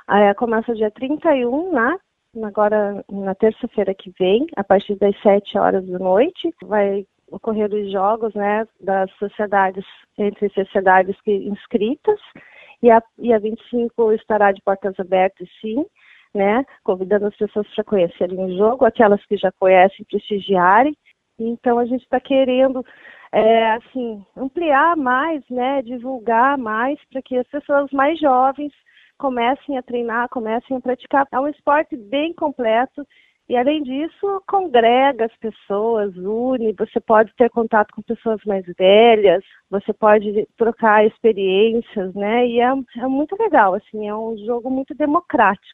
Começa dia 31, né? Agora na terça-feira que vem, a partir das 7 horas da noite, vai ocorrer os jogos, né, das sociedades, entre sociedades inscritas, e a 25 estará de portas abertas, sim, né, convidando as pessoas para conhecerem o jogo, aquelas que já conhecem, prestigiarem. Então a gente está querendo ampliar mais, né, divulgar mais, para que as pessoas mais jovens comecem a treinar, comecem a praticar. É um esporte bem completo e, além disso, congrega as pessoas, une, você pode ter contato com pessoas mais velhas, você pode trocar experiências, né? E é muito legal, assim, é um jogo muito democrático.